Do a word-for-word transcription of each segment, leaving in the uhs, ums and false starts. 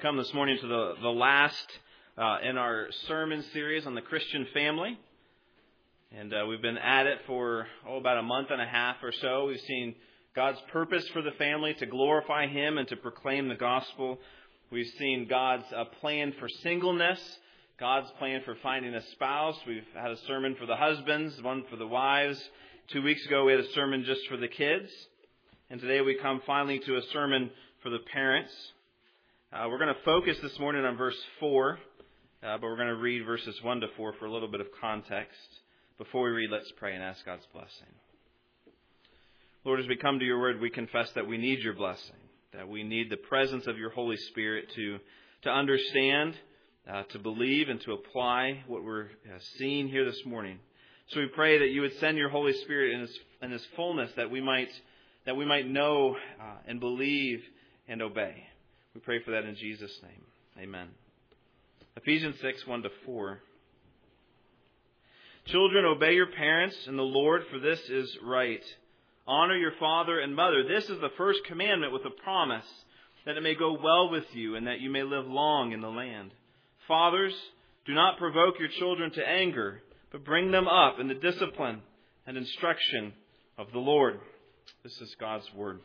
come this morning to the, the last uh, in our sermon series on the Christian family. And uh, we've been at it for, oh, about a month and a half or so. We've seen God's purpose for the family to glorify Him and to proclaim the gospel. We've seen God's uh, plan for singleness, God's plan for finding a spouse. We've had a sermon for the husbands, one for the wives. Two weeks ago we had a sermon just for the kids. And today we come finally to a sermon for the parents. Uh, we're going to focus this morning on verse four, uh, but we're going to read verses one to four for a little bit of context. Before we read, let's pray and ask God's blessing. Lord, as we come to your word, we confess that we need your blessing, that we need the presence of your Holy Spirit to, to understand, uh, to believe, and to apply what we're uh, seeing here this morning. So we pray that you would send your Holy Spirit in his, in his fullness, that we might, that we might know uh, and believe and obey. We pray for that in Jesus' name. Amen. Ephesians six, one to four. Children, obey your parents in the Lord, for this is right. Honor your father and mother. This is the first commandment with a promise, that it may go well with you and that you may live long in the land. Fathers, do not provoke your children to anger, but bring them up in the discipline and instruction of the Lord. This is God's word.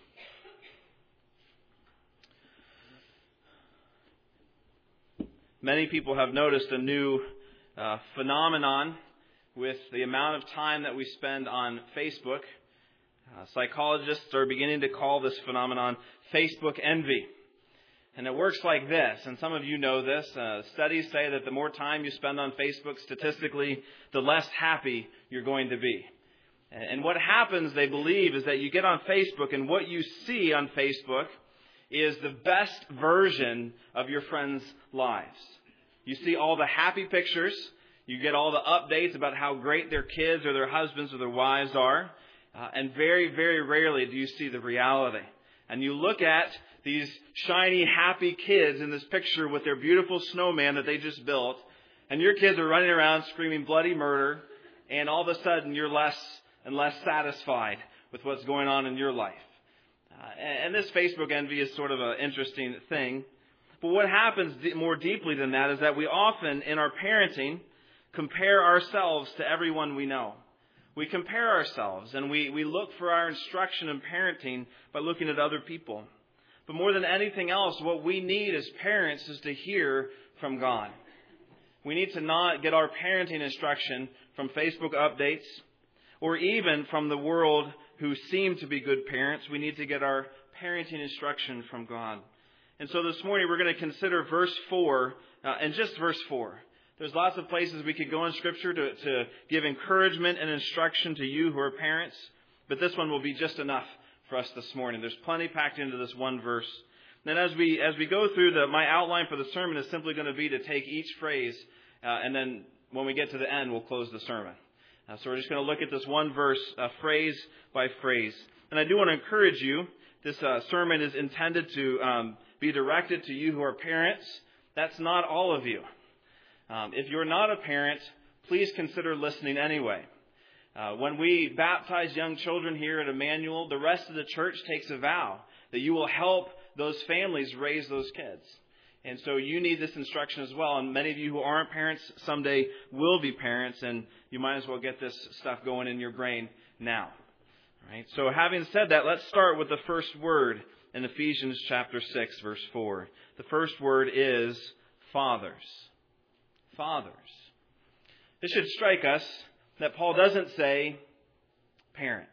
Many people have noticed a new uh, phenomenon with the amount of time that we spend on Facebook. Uh, psychologists are beginning to call this phenomenon Facebook envy. And it works like this, and some of you know this. Uh, studies say that the more time you spend on Facebook, statistically, the less happy you're going to be. And what happens, they believe, is that you get on Facebook, and what you see on Facebook is the best version of your friends' lives. You see all the happy pictures. You get all the updates about how great their kids or their husbands or their wives are. Uh, and very, very rarely do you see the reality. And you look at these shiny, happy kids in this picture with their beautiful snowman that they just built. And your kids are running around screaming bloody murder. And all of a sudden you're less and less satisfied with what's going on in your life. Uh, and this Facebook envy is sort of an interesting thing. But what happens more deeply than that is that we often, in our parenting, compare ourselves to everyone we know. We compare ourselves and we, we look for our instruction in parenting by looking at other people. But more than anything else, what we need as parents is to hear from God. We need to not get our parenting instruction from Facebook updates or even from the world who seem to be good parents. We need to get our parenting instruction from God. And so this morning we're going to consider verse four, uh, and just verse four. There's lots of places we could go in Scripture to, to give encouragement and instruction to you who are parents, but this one will be just enough for us this morning. There's plenty packed into this one verse. Then as we as we go through, the my outline for the sermon is simply going to be to take each phrase, uh, and then when we get to the end, we'll close the sermon. Uh, so we're just going to look at this one verse, uh, phrase by phrase. And I do want to encourage you, this uh, sermon is intended to um, be directed to you who are parents. That's not all of you. Um, if you're not a parent, please consider listening anyway. Uh, when we baptize young children here at Emmanuel, the rest of the church takes a vow that you will help those families raise those kids. And so you need this instruction as well. And many of you who aren't parents someday will be parents, and you might as well get this stuff going in your brain now. All right? So having said that, let's start with the first word in Ephesians chapter six, verse four. The first word is fathers. Fathers. This should strike us that Paul doesn't say parents.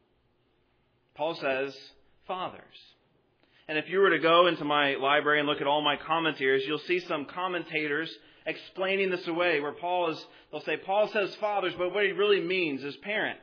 Paul says fathers. And if you were to go into my library and look at all my commentaries, you'll see some commentators explaining this away, where Paul is, they'll say, Paul says fathers, but what he really means is parents.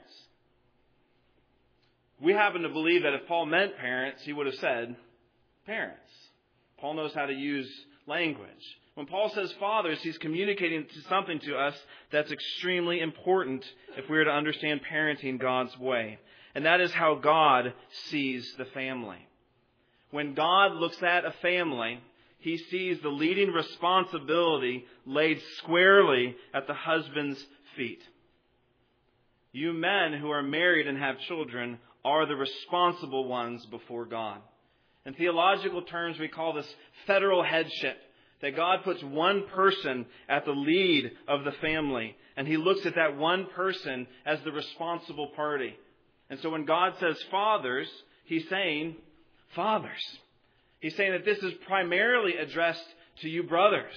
We happen to believe that if Paul meant parents, he would have said parents. Paul knows how to use language. When Paul says fathers, he's communicating to something to us that's extremely important if we are to understand parenting God's way. And that is how God sees the family. When God looks at a family, He sees the leading responsibility laid squarely at the husband's feet. You men who are married and have children are the responsible ones before God. In theological terms, we call this federal headship. That God puts one person at the lead of the family. And He looks at that one person as the responsible party. And so when God says fathers, He's saying fathers. He's saying that this is primarily addressed to you brothers.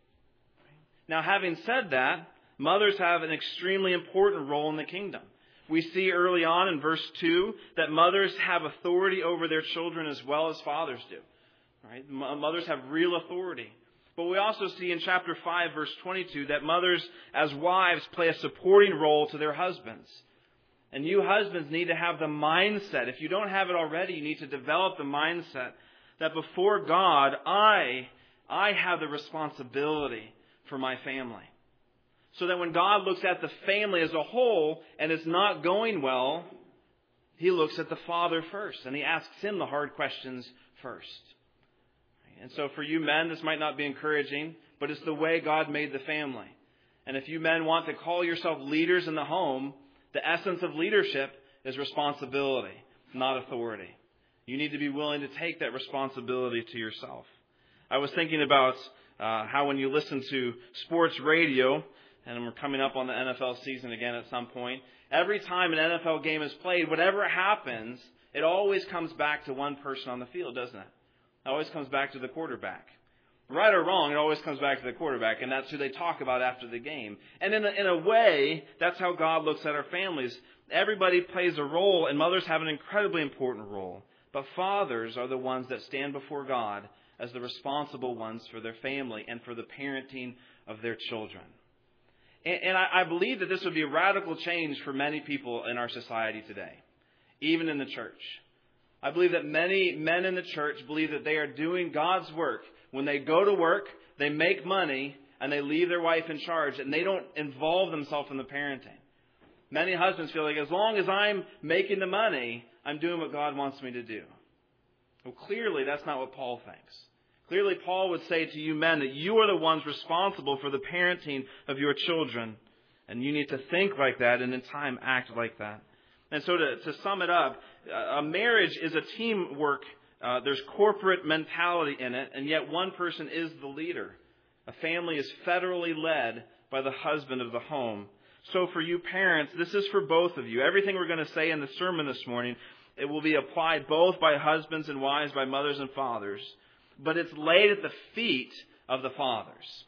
Now, having said that, mothers have an extremely important role in the kingdom. We see early on in verse two that mothers have authority over their children as well as fathers do. Right? Mothers have real authority. But we also see in chapter five, verse twenty-two, that mothers as wives play a supporting role to their husbands. And you husbands need to have the mindset. If you don't have it already, you need to develop the mindset that before God, I, I have the responsibility for my family. So that when God looks at the family as a whole and it's not going well, He looks at the father first and He asks him the hard questions first. And so for you men, this might not be encouraging, but it's the way God made the family. And if you men want to call yourself leaders in the home, the essence of leadership is responsibility, not authority. You need to be willing to take that responsibility to yourself. I was thinking about uh, how when you listen to sports radio, and we're coming up on the N F L season again at some point, every time an N F L game is played, whatever happens, it always comes back to one person on the field, doesn't it? It always comes back to the quarterback. Right or wrong, it always comes back to the quarterback, and that's who they talk about after the game. And in a, in a way, that's how God looks at our families. Everybody plays a role, and mothers have an incredibly important role. But fathers are the ones that stand before God as the responsible ones for their family and for the parenting of their children. And, and I, I believe that this would be a radical change for many people in our society today, even in the church. I believe that many men in the church believe that they are doing God's work when they go to work, they make money, and they leave their wife in charge, and they don't involve themselves in the parenting. Many husbands feel like as long as I'm making the money, I'm doing what God wants me to do. Well, clearly, that's not what Paul thinks. Clearly, Paul would say to you men that you are the ones responsible for the parenting of your children, and you need to think like that and in time act like that. And so to, to sum it up, a marriage is a teamwork. Uh, there's corporate mentality in it, and yet one person is the leader. A family is federally led by the husband of the home. So for you parents, this is for both of you. Everything we're going to say in the sermon this morning, it will be applied both by husbands and wives, by mothers and fathers. But it's laid at the feet of the fathers.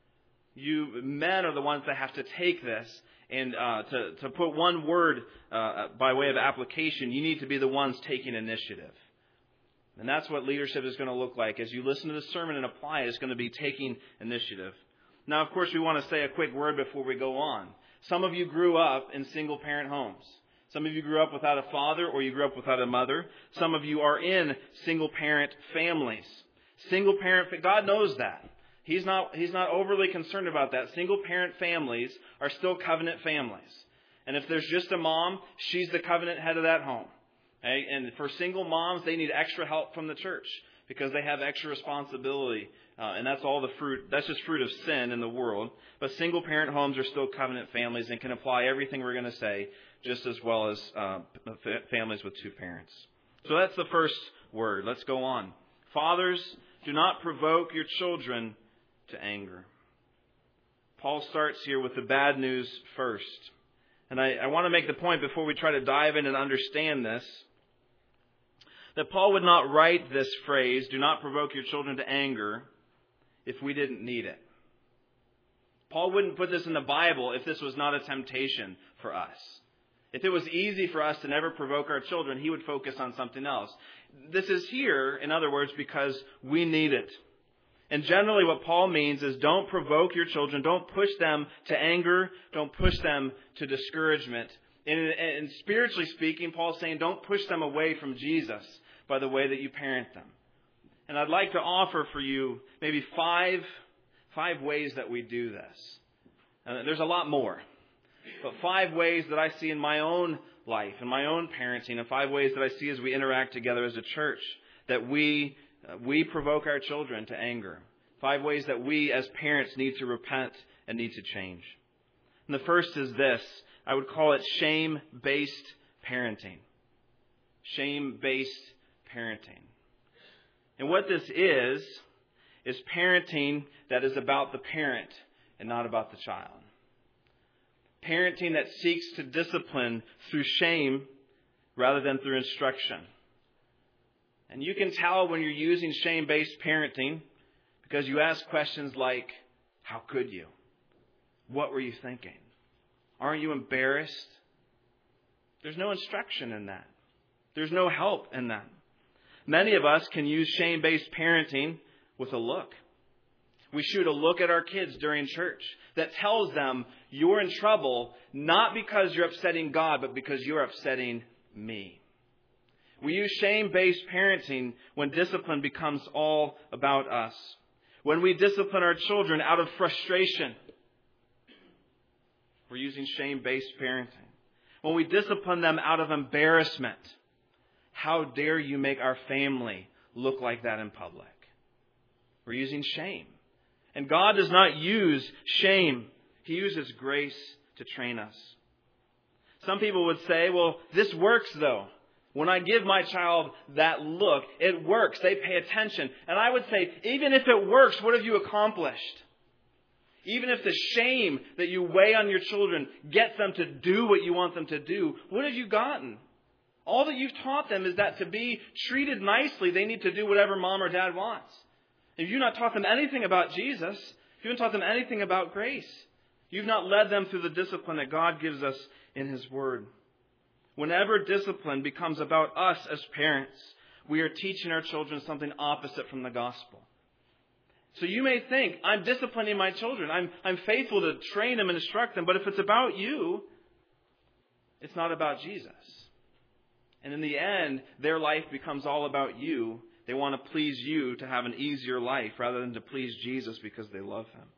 You men are the ones that have to take this. And uh, to, to put one word uh, by way of application, you need to be the ones taking initiative. And that's what leadership is going to look like. As you listen to the sermon and apply it, it's going to be taking initiative. Now, of course, we want to say a quick word before we go on. Some of you grew up in single-parent homes. Some of you grew up without a father or you grew up without a mother. Some of you are in single-parent families. Single-parent, God knows that. He's not, he's not overly concerned about that. Single-parent families are still covenant families. And if there's just a mom, she's the covenant head of that home. Okay? And for single moms, they need extra help from the church because they have extra responsibility. Uh, and that's all the fruit. That's just fruit of sin in the world. But single-parent homes are still covenant families and can apply everything we're going to say just as well as uh, families with two parents. So that's the first word. Let's go on. Fathers, do not provoke your children to anger. Paul starts here with the bad news first. And I, I want to make the point before we try to dive in and understand this, that Paul would not write this phrase, do not provoke your children to anger, if we didn't need it. Paul wouldn't put this in the Bible if this was not a temptation for us. If it was easy for us to never provoke our children, he would focus on something else. This is here, in other words, because we need it. And generally what Paul means is don't provoke your children. Don't push them to anger. Don't push them to discouragement. And, and spiritually speaking, Paul's saying don't push them away from Jesus by the way that you parent them. And I'd like to offer for you maybe five, five ways that we do this. Uh, there's a lot more. But five ways that I see in my own life, in my own parenting, and five ways that I see as we interact together as a church that we Uh, we provoke our children to anger. Five ways that we as parents need to repent and need to change. And the first is this. I would call it shame-based parenting. Shame-based parenting. And what this is, is parenting that is about the parent and not about the child. Parenting that seeks to discipline through shame rather than through instruction. And you can tell when you're using shame-based parenting because you ask questions like, how could you? What were you thinking? Aren't you embarrassed? There's no instruction in that. There's no help in that. Many of us can use shame-based parenting with a look. We shoot a look at our kids during church that tells them you're in trouble not because you're upsetting God, but because you're upsetting me. We use shame-based parenting when discipline becomes all about us. When we discipline our children out of frustration, we're using shame-based parenting. When we discipline them out of embarrassment, how dare you make our family look like that in public? We're using shame. And God does not use shame. He uses grace to train us. Some people would say, well, this works though. When I give my child that look, it works. They pay attention. And I would say, even if it works, what have you accomplished? Even if the shame that you weigh on your children gets them to do what you want them to do, what have you gotten? All that you've taught them is that to be treated nicely, they need to do whatever mom or dad wants. If you've not taught them anything about Jesus, if you haven't taught them anything about grace, you've not led them through the discipline that God gives us in His Word. Whenever discipline becomes about us as parents, we are teaching our children something opposite from the gospel. So you may think, I'm disciplining my children. I'm, I'm faithful to train them and instruct them. But if it's about you, it's not about Jesus. And in the end, their life becomes all about you. They want to please you to have an easier life rather than to please Jesus because they love Him.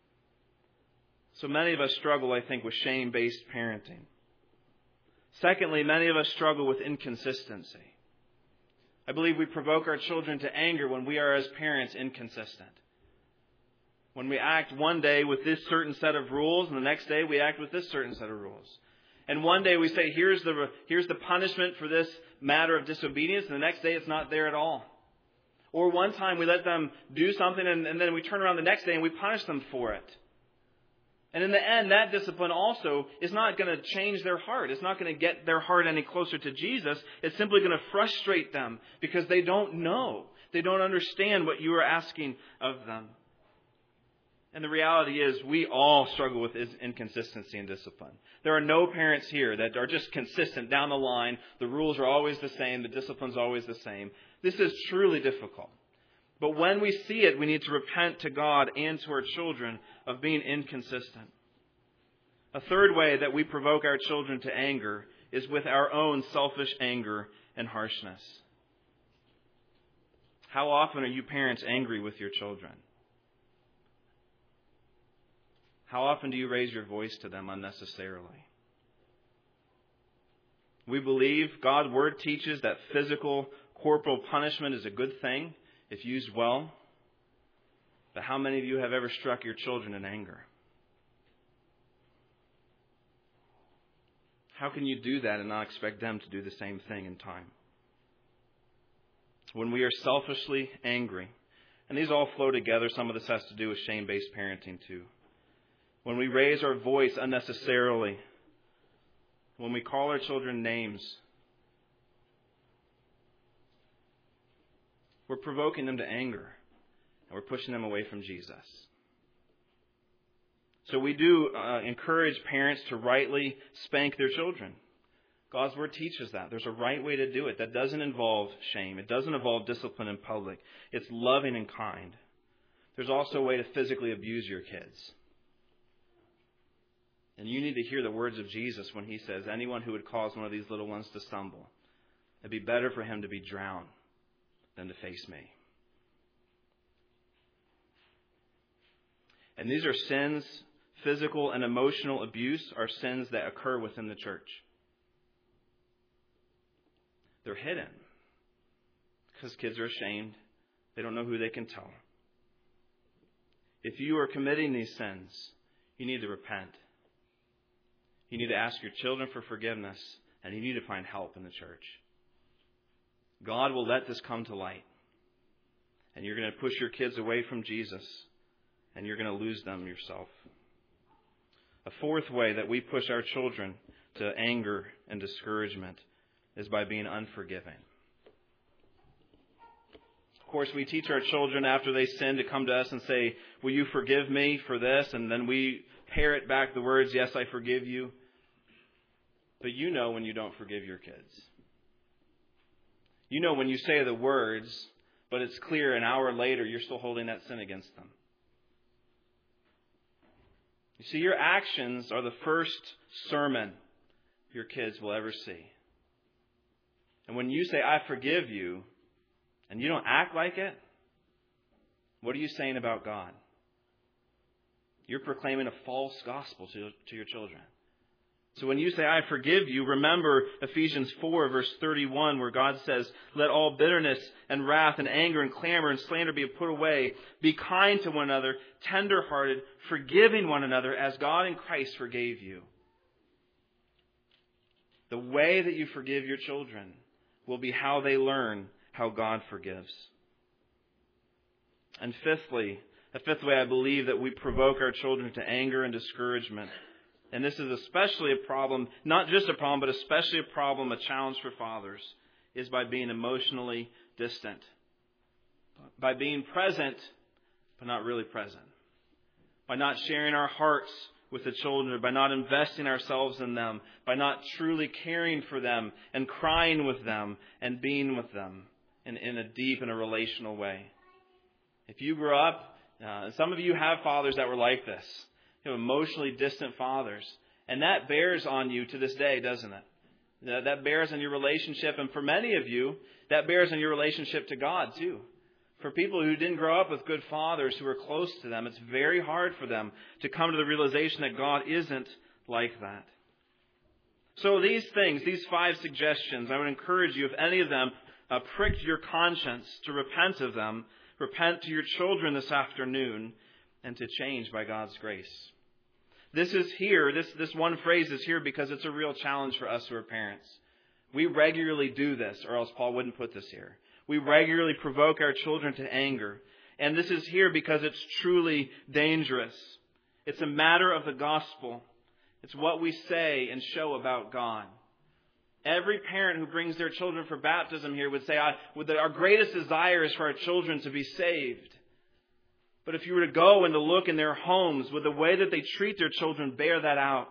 So many of us struggle, I think, with shame-based parenting. Secondly, many of us struggle with inconsistency. I believe we provoke our children to anger when we are, as parents, inconsistent. When we act one day with this certain set of rules, and the next day we act with this certain set of rules. And one day we say, here's the, here's the punishment for this matter of disobedience, and the next day it's not there at all. Or one time we let them do something, and, and then we turn around the next day and we punish them for it. And in the end, that discipline also is not going to change their heart. It's not going to get their heart any closer to Jesus. It's simply going to frustrate them because they don't know. They don't understand what you are asking of them. And the reality is we all struggle with inconsistency in discipline. There are no parents here that are just consistent down the line. The rules are always the same. The discipline's always the same. This is truly difficult. But when we see it, we need to repent to God and to our children of being inconsistent. A third way that we provoke our children to anger is with our own selfish anger and harshness. How often are you parents angry with your children? How often do you raise your voice to them unnecessarily? We believe God's Word teaches that physical, corporal punishment is a good thing if used well. But how many of you have ever struck your children in anger? How can you do that and not expect them to do the same thing in time? When we are selfishly angry, and these all flow together, some of this has to do with shame-based parenting too. When we raise our voice unnecessarily, when we call our children names, we're provoking them to anger, and we're pushing them away from Jesus. So we do uh, encourage parents to rightly spank their children. God's Word teaches that. There's a right way to do it that doesn't involve shame. It doesn't involve discipline in public. It's loving and kind. There's also a way to physically abuse your kids. And you need to hear the words of Jesus when He says, anyone who would cause one of these little ones to stumble, it'd be better for him to be drowned than to face me. And these are sins, physical and emotional abuse are sins that occur within the church. They're hidden because kids are ashamed. They don't know who they can tell. If you are committing these sins, you need to repent. You need to ask your children for forgiveness, and you need to find help in the church. God will let this come to light. and you're going to push your kids away from Jesus, and you're going to lose them yourself. A fourth way that we push our children to anger and discouragement is by being unforgiving. Of course, we teach our children after they sin to come to us and say, will you forgive me for this? And then we parrot back the words, yes, I forgive you. But you know when you don't forgive your kids. You know when you say the words, but it's clear an hour later you're still holding that sin against them. You see, your actions are the first sermon your kids will ever see. And when you say, I forgive you, and you don't act like it, what are you saying about God? You're proclaiming a false gospel to, to your children. So when you say, I forgive you, remember Ephesians four, verse thirty-one, where God says, let all bitterness and wrath and anger and clamor and slander be put away. Be kind to one another, tender-hearted, forgiving one another as God in Christ forgave you. The way that you forgive your children will be how they learn how God forgives. And fifthly, a fifth way I believe that we provoke our children to anger and discouragement. And this is especially a problem, not just a problem, but especially a problem, a challenge for fathers, is by being emotionally distant. By being present, but not really present. By not sharing our hearts with the children, by not investing ourselves in them, by not truly caring for them and crying with them and being with them in, in a deep and a relational way. If you grew up, uh, some of you have fathers that were like this. You have emotionally distant fathers. And that bears on you to this day, doesn't it? That bears on your relationship. And for many of you, that bears on your relationship to God too. For people who didn't grow up with good fathers who are close to them, it's very hard for them to come to the realization that God isn't like that. So these things, these five suggestions, I would encourage you, if any of them uh, pricked your conscience, to repent of them. Repent to your children this afternoon and to change by God's grace. This is here, this, this one phrase is here because it's a real challenge for us who are parents. We regularly do this, or else Paul wouldn't put this here. We regularly provoke our children to anger. And this is here because it's truly dangerous. It's a matter of the gospel. It's what we say and show about God. Every parent who brings their children for baptism here would say, I, would, our greatest desire is for our children to be saved. But if you were to go and to look in their homes, with the way that they treat their children, bear that out.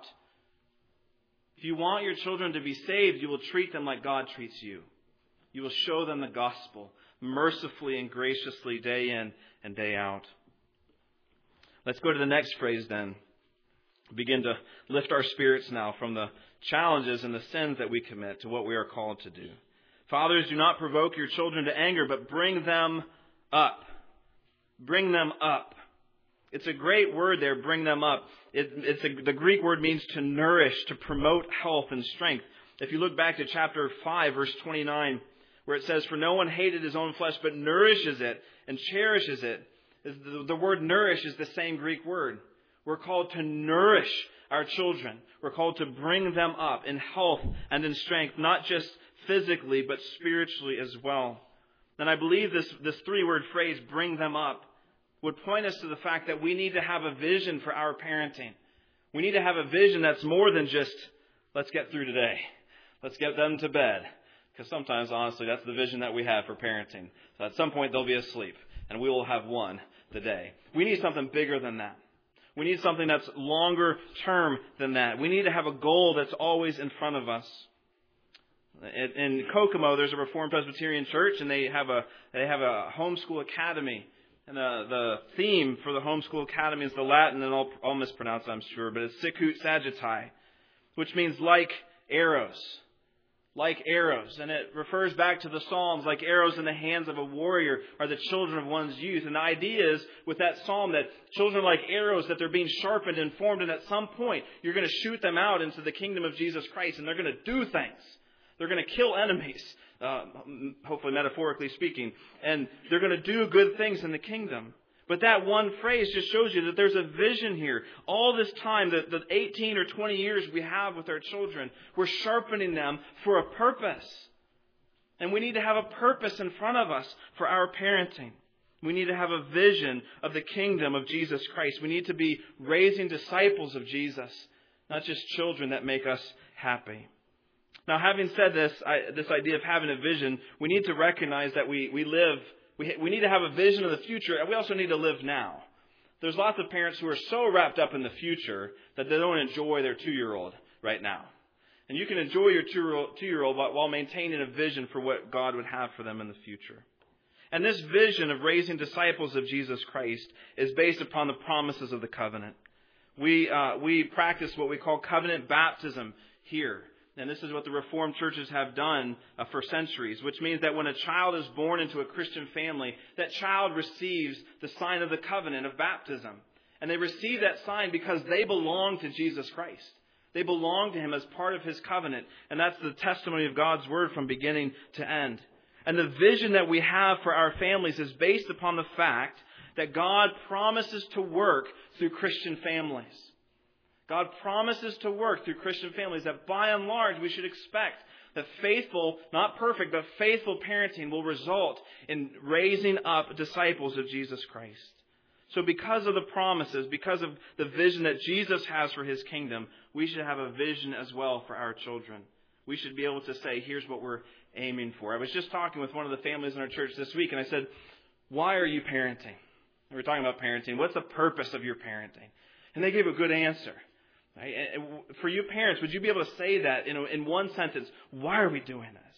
If you want your children to be saved, you will treat them like God treats you. You will show them the gospel mercifully and graciously day in and day out. Let's go to the next phrase then. Begin to lift our spirits now from the challenges and the sins that we commit to what we are called to do. Fathers, do not provoke your children to anger, but bring them up. Bring them up. It's a great word there, bring them up. It, it's a, the Greek word means to nourish, to promote health and strength. If you look back to chapter five, verse twenty-nine, where it says, for no one hated his own flesh, but nourishes it and cherishes it. The, the word nourish is the same Greek word. We're called to nourish our children. We're called to bring them up in health and in strength, not just physically, but spiritually as well. And I believe this, this three-word phrase, bring them up, would point us to the fact that we need to have a vision for our parenting. We need to have a vision that's more than just, let's get through today. Let's get them to bed. Because sometimes, honestly, that's the vision that we have for parenting. So at some point, they'll be asleep, and we will have won the day. We need something bigger than that. We need something that's longer term than that. We need to have a goal that's always in front of us. In Kokomo, there's a Reformed Presbyterian church, and they have a they have a homeschool academy. And the, the theme for the homeschool academy is the Latin, and I'll, I'll mispronounce it, I'm sure, but it's Sicut Sagittai, which means like arrows. Like arrows. And it refers back to the Psalms, like arrows in the hands of a warrior are the children of one's youth. And the idea is, with that psalm, that children are like arrows, that they're being sharpened and formed, and at some point, you're going to shoot them out into the kingdom of Jesus Christ, and they're going to do things. They're going to kill enemies, uh, hopefully metaphorically speaking, and they're going to do good things in the kingdom. But that one phrase just shows you that there's a vision here. All this time, the, the eighteen or twenty years we have with our children, we're sharpening them for a purpose. And we need to have a purpose in front of us for our parenting. We need to have a vision of the kingdom of Jesus Christ. We need to be raising disciples of Jesus, not just children that make us happy. Now, having said this, I, this idea of having a vision, we need to recognize that we, we live, we, we need to have a vision of the future, and we also need to live now. There's lots of parents who are so wrapped up in the future that they don't enjoy their two-year-old right now. And you can enjoy your two-year-old while maintaining a vision for what God would have for them in the future. And this vision of raising disciples of Jesus Christ is based upon the promises of the covenant. We uh, we practice what we call covenant baptism here. And this is what the Reformed churches have done uh, for centuries, which means that when a child is born into a Christian family, that child receives the sign of the covenant of baptism. And they receive that sign because they belong to Jesus Christ. They belong to Him as part of His covenant. And that's the testimony of God's Word from beginning to end. And the vision that we have for our families is based upon the fact that God promises to work through Christian families. God promises to work through Christian families, that by and large we should expect that faithful, not perfect, but faithful parenting will result in raising up disciples of Jesus Christ. So because of the promises, because of the vision that Jesus has for His kingdom, we should have a vision as well for our children. We should be able to say, here's what we're aiming for. I was just talking with one of the families in our church this week, and I said, why are you parenting? And we were talking about parenting. What's the purpose of your parenting? And they gave a good answer. Right? And for you parents, would you be able to say that in, in one sentence? Why are we doing this?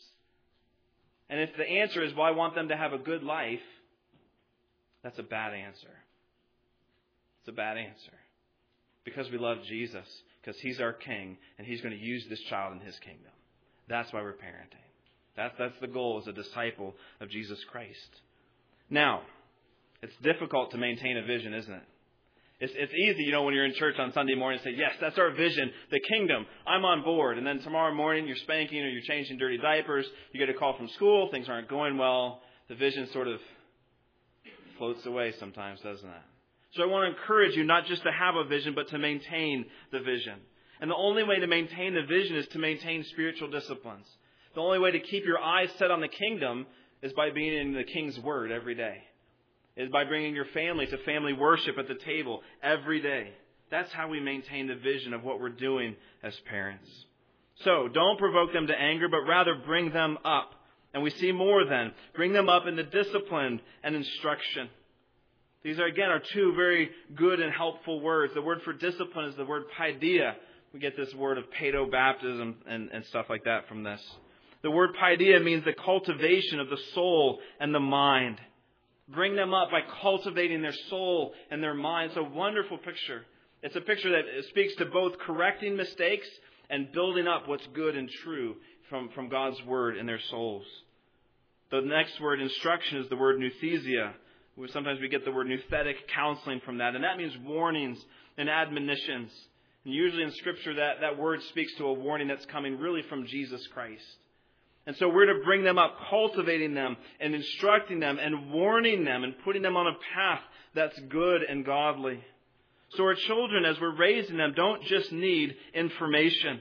And if the answer is, well, I want them to have a good life, that's a bad answer. It's a bad answer. Because we love Jesus, because He's our King, and He's going to use this child in His kingdom. That's why we're parenting. That's, that's the goal as a disciple of Jesus Christ. Now, it's difficult to maintain a vision, isn't it? It's, it's easy, you know, when you're in church on Sunday morning to say, yes, that's our vision, the kingdom, I'm on board. And then tomorrow morning you're spanking or you're changing dirty diapers, you get a call from school, things aren't going well, the vision sort of floats away sometimes, doesn't it? So I want to encourage you not just to have a vision, but to maintain the vision. And the only way to maintain the vision is to maintain spiritual disciplines. The only way to keep your eyes set on the kingdom is by being in the King's Word every day. Is by bringing your family to family worship at the table every day. That's how we maintain the vision of what we're doing as parents. So, don't provoke them to anger, but rather bring them up. And we see more then. Bring them up in the discipline and instruction. These are, again, are two very good and helpful words. The word for discipline is the word paideia. We get this word of paedobaptism and, and stuff like that from this. The word paideia means the cultivation of the soul and the mind. Bring them up by cultivating their soul and their mind. It's a wonderful picture. It's a picture that speaks to both correcting mistakes and building up what's good and true from, from God's Word in their souls. The next word, instruction, is the word nouthesia. Sometimes we get the word nouthetic counseling from that. And that means warnings and admonitions. And usually in Scripture that, that word speaks to a warning that's coming really from Jesus Christ. And so we're to bring them up, cultivating them and instructing them and warning them and putting them on a path that's good and godly. So our children, as we're raising them, don't just need information.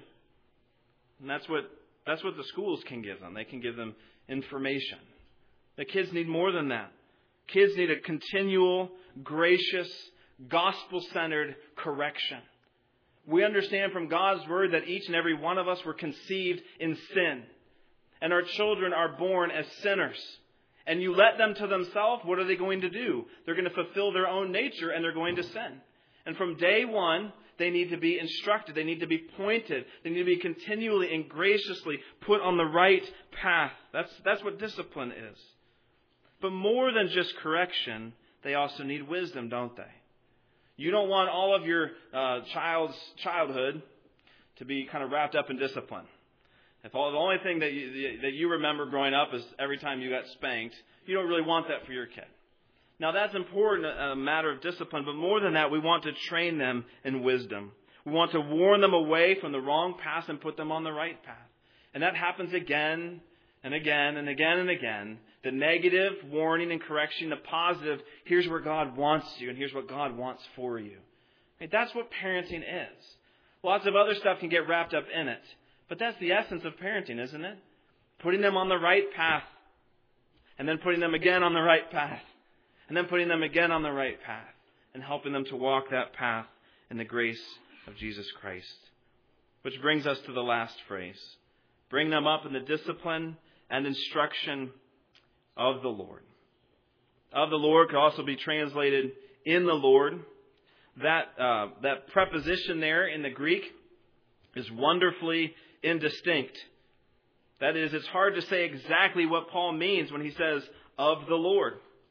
And that's what that's what the schools can give them. They can give them information. The kids need more than that. Kids need a continual, gracious, gospel-centered correction. We understand from God's Word that each and every one of us were conceived in sin. And our children are born as sinners. And you let them to themselves, what are they going to do? They're going to fulfill their own nature and they're going to sin. And from day one, they need to be instructed. They need to be pointed. They need to be continually and graciously put on the right path. That's, that's what discipline is. But more than just correction, they also need wisdom, don't they? You don't want all of your uh, child's childhood to be kind of wrapped up in discipline. If all, the only thing that you, that you remember growing up is every time you got spanked, you don't really want that for your kid. Now that's important, a matter of discipline, but more than that, we want to train them in wisdom. We want to warn them away from the wrong path and put them on the right path. And that happens again and again and again and again. The negative, warning and correction, the positive, here's where God wants you and here's what God wants for you. Okay, that's what parenting is. Lots of other stuff can get wrapped up in it. But that's the essence of parenting, isn't it? Putting them on the right path. And then putting them again on the right path. and then putting them again on the right path and helping them to walk that path in the grace of Jesus Christ. Which brings us to the last phrase. Bring them up in the discipline and instruction of the Lord. Of the Lord could also be translated in the Lord. That, uh, that preposition there in the Greek is wonderfully indistinct. That is, it's hard to say exactly what Paul means when he says, of the Lord.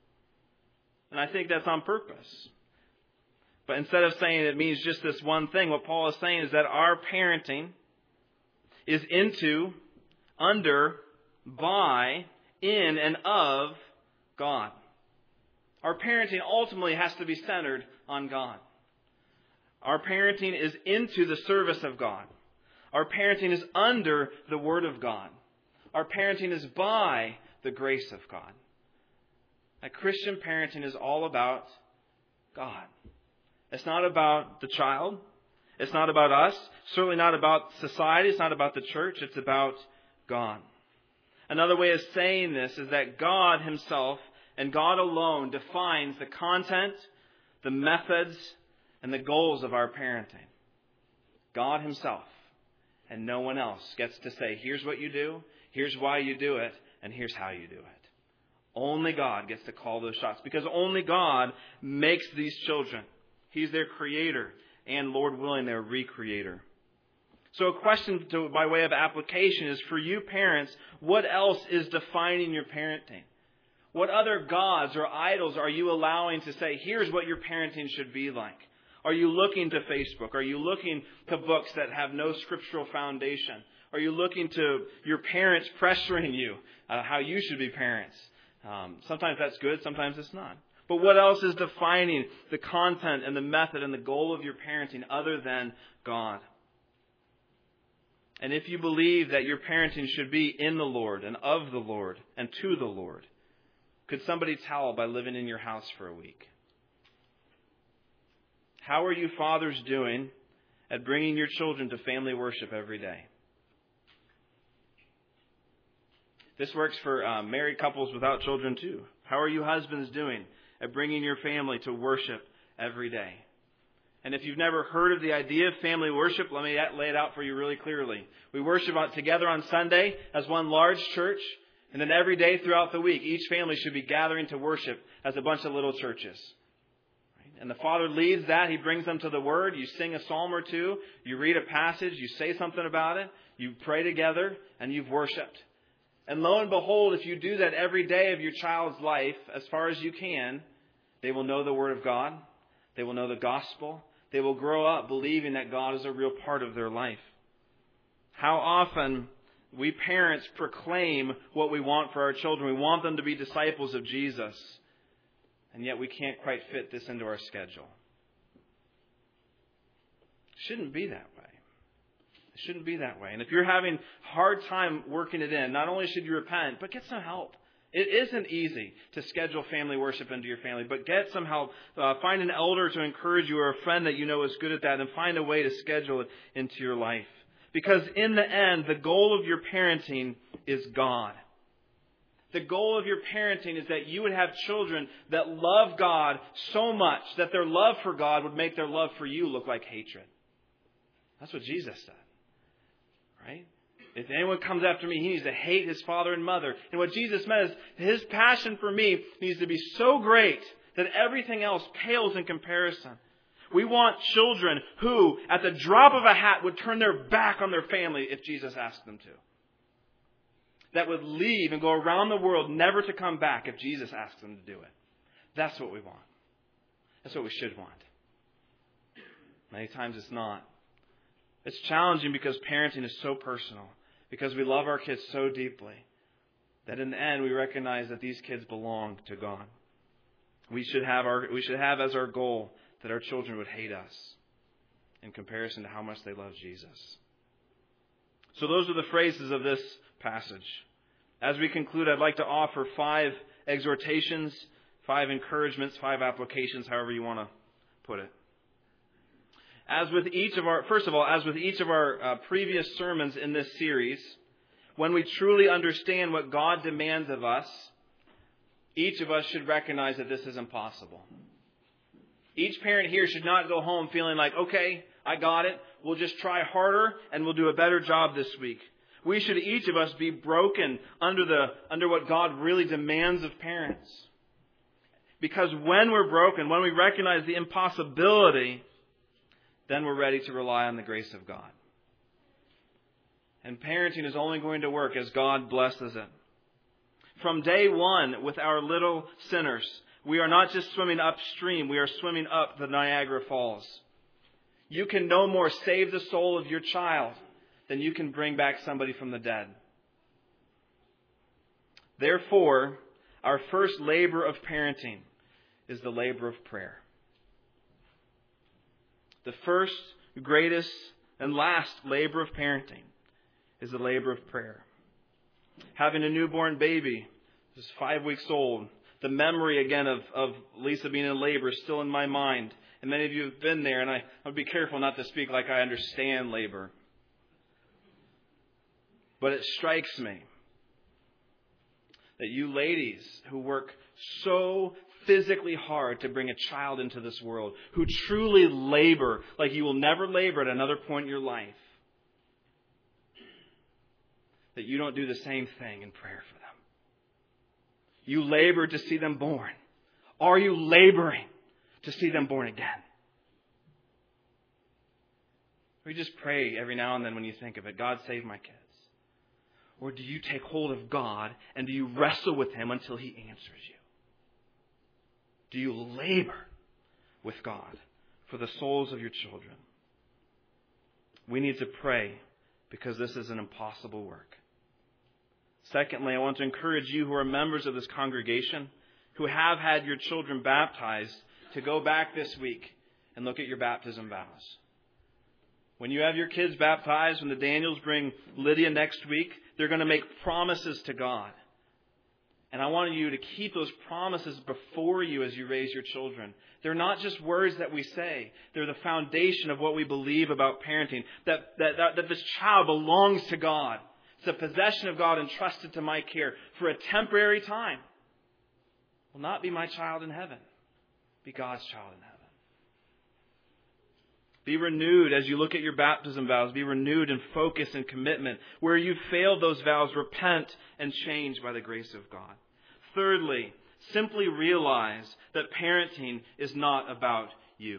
And I think that's on purpose. But instead of saying it means just this one thing, what Paul is saying is that our parenting is into, under, by, in, and of God. Our parenting ultimately has to be centered on God. Our parenting is into the service of God. Our parenting is under the Word of God. Our parenting is by the grace of God. A Christian parenting is all about God. It's not about the child. It's not about us. Certainly not about society. It's not about the church. It's about God. Another way of saying this is that God Himself and God alone defines the content, the methods, and the goals of our parenting. God Himself and no one else gets to say, here's what you do, here's why you do it, and here's how you do it. Only God gets to call those shots because only God makes these children. He's their creator and, Lord willing, their recreator. So a question to, by way of application is for you parents, what else is defining your parenting? What other gods or idols are you allowing to say, here's what your parenting should be like? Are you looking to Facebook? Are you looking to books that have no scriptural foundation? Are you looking to your parents pressuring you uh, how you should be parents? Um, sometimes that's good, sometimes it's not. But what else is defining the content and the method and the goal of your parenting other than God? And if you believe that your parenting should be in the Lord and of the Lord and to the Lord, could somebody tell by living in your house for a week? How are you fathers doing at bringing your children to family worship every day? This works for uh, married couples without children too. How are you husbands doing at bringing your family to worship every day? And if you've never heard of the idea of family worship, let me lay it out for you really clearly. We worship together on Sunday as one large church, and then every day throughout the week, each family should be gathering to worship as a bunch of little churches. And the Father leads that. He brings them to the Word. You sing a psalm or two. You read a passage. You say something about it. You pray together, and you've worshiped. And lo and behold, if you do that every day of your child's life, as far as you can, they will know the Word of God. They will know the gospel. They will grow up believing that God is a real part of their life. How often we parents proclaim what we want for our children. We want them to be disciples of Jesus. And yet we can't quite fit this into our schedule. It shouldn't be that way. It shouldn't be that way. And if you're having a hard time working it in, not only should you repent, but get some help. It isn't easy to schedule family worship into your family, but get some help. Uh, find an elder to encourage you or a friend that you know is good at that, and find a way to schedule it into your life. Because in the end, the goal of your parenting is God. The goal of your parenting is that you would have children that love God so much that their love for God would make their love for you look like hatred. That's what Jesus said. Right? If anyone comes after me, he needs to hate his father and mother. And what Jesus meant is his passion for me needs to be so great that everything else pales in comparison. We want children who, at the drop of a hat, would turn their back on their family if Jesus asked them to. That would leave and go around the world never to come back if Jesus asked them to do it. That's what we want. That's what we should want. Many times it's not. It's challenging because parenting is so personal. Because we love our kids so deeply that in the end we recognize that these kids belong to God. We should have our we should have as our goal that our children would hate us in comparison to how much they love Jesus. So those are the phrases of this passage. As we conclude, I'd like to offer five exhortations, five encouragements, five applications, however you want to put it. As with each of our, first of all, as with each of our uh, previous sermons in this series, when we truly understand what God demands of us, each of us should recognize that this is impossible. Each parent here should not go home feeling like, okay, I got it. We'll just try harder and we'll do a better job this week. We should, each of us, be broken under the under what God really demands of parents. Because when we're broken, when we recognize the impossibility, then we're ready to rely on the grace of God. And parenting is only going to work as God blesses it. From day one, with our little sinners, we are not just swimming upstream, we are swimming up the Niagara Falls. You can no more save the soul of your child than you can bring back somebody from the dead. Therefore, our first labor of parenting is the labor of prayer. The first, greatest, and last labor of parenting is the labor of prayer. Having a newborn baby who's five weeks old, the memory again of, of Lisa being in labor is still in my mind. And many of you have been there, and I, I would be careful not to speak like I understand labor. But it strikes me that you ladies who work so physically hard to bring a child into this world, who truly labor like you will never labor at another point in your life, that you don't do the same thing in prayer for them. You labor to see them born. Are you laboring to see them born again? We just pray every now and then when you think of it, God, save my kids. Or do you take hold of God and do you wrestle with Him until He answers you? Do you labor with God for the souls of your children? We need to pray because this is an impossible work. Secondly, I want to encourage you who are members of this congregation, who have had your children baptized, to go back this week and look at your baptism vows. When you have your kids baptized, when the Daniels bring Lydia next week, they're going to make promises to God. And I want you to keep those promises before you as you raise your children. They're not just words that we say. They're the foundation of what we believe about parenting. That, that, that, that this child belongs to God. It's a possession of God entrusted to my care for a temporary time. Will not be my child in heaven. Be God's child in heaven. Be renewed as you look at your baptism vows. Be renewed in focus and commitment. Where you've failed those vows, repent and change by the grace of God. Thirdly, simply realize that parenting is not about you.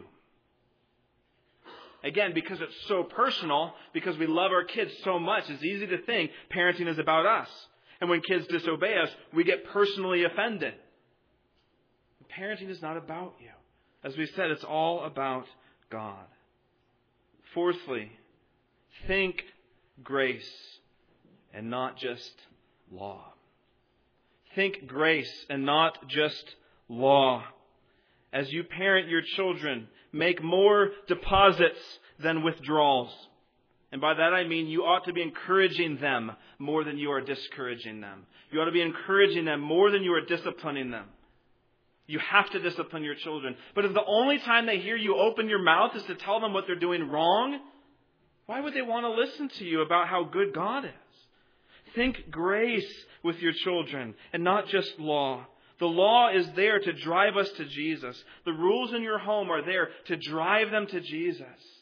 Again, because it's so personal, because we love our kids so much, it's easy to think parenting is about us. And when kids disobey us, we get personally offended. Parenting is not about you. As we said, it's all about God. Fourthly, think grace and not just law. Think grace and not just law. As you parent your children, make more deposits than withdrawals. And by that I mean you ought to be encouraging them more than you are discouraging them. You ought to be encouraging them more than you are disciplining them. You have to discipline your children. But if the only time they hear you open your mouth is to tell them what they're doing wrong, why would they want to listen to you about how good God is? Think grace with your children and not just law. The law is there to drive us to Jesus. The rules in your home are there to drive them to Jesus.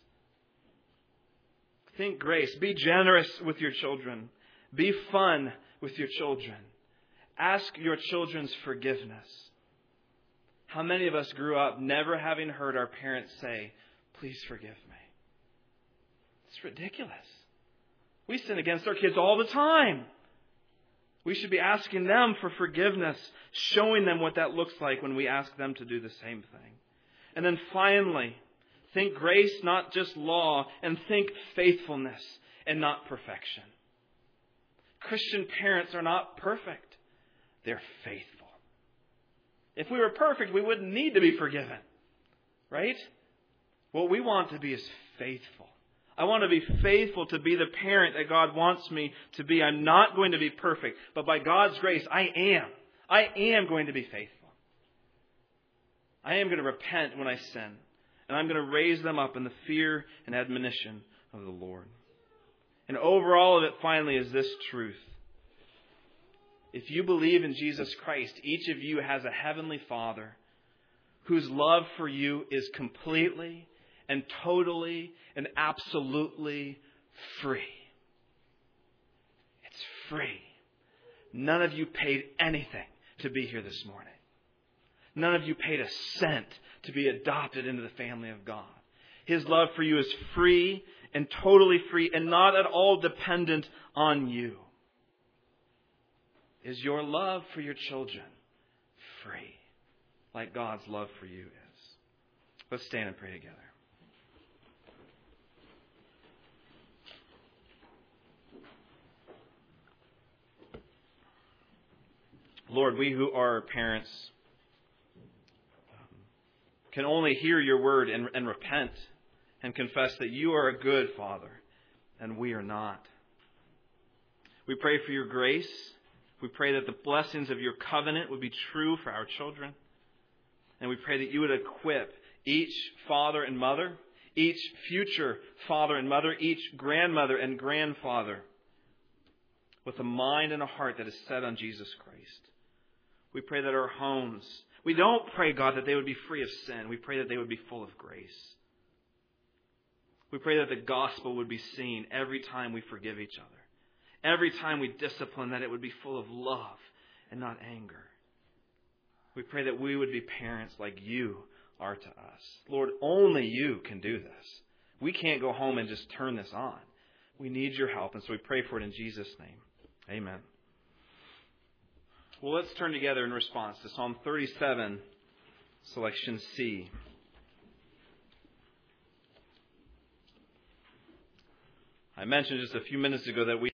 Think grace. Be generous with your children. Be fun with your children. Ask your children's forgiveness. How many of us grew up never having heard our parents say, "Please forgive me"? It's ridiculous. We sin against our kids all the time. We should be asking them for forgiveness, showing them what that looks like when we ask them to do the same thing. And then finally, think grace, not just law, and think faithfulness and not perfection. Christian parents are not perfect. They're faithful. If we were perfect, we wouldn't need to be forgiven. Right? What we want to be is faithful. I want to be faithful to be the parent that God wants me to be. I'm not going to be perfect, but by God's grace, I am. I am going to be faithful. I am going to repent when I sin, and I'm going to raise them up in the fear and admonition of the Lord. And over all of it, finally, is this truth. If you believe in Jesus Christ, each of you has a heavenly Father whose love for you is completely and totally and absolutely free. It's free. None of you paid anything to be here this morning. None of you paid a cent to be adopted into the family of God. His love for you is free and totally free and not at all dependent on you. Is your love for your children free, like God's love for you is? Let's stand and pray together. Lord, we who are parents can only hear your word and, and repent and confess that you are a good Father and we are not. We pray for your grace. We pray that the blessings of your covenant would be true for our children. And we pray that you would equip each father and mother, each future father and mother, each grandmother and grandfather with a mind and a heart that is set on Jesus Christ. We pray that our homes, we don't pray, God, that they would be free of sin. We pray that they would be full of grace. We pray that the gospel would be seen every time we forgive each other. Every time we discipline, that it would be full of love and not anger. We pray that we would be parents like you are to us. Lord, only you can do this. We can't go home and just turn this on. We need your help, and so we pray for it in Jesus' name. Amen. Well, let's turn together in response to Psalm thirty-seven, selection C. I mentioned just a few minutes ago that we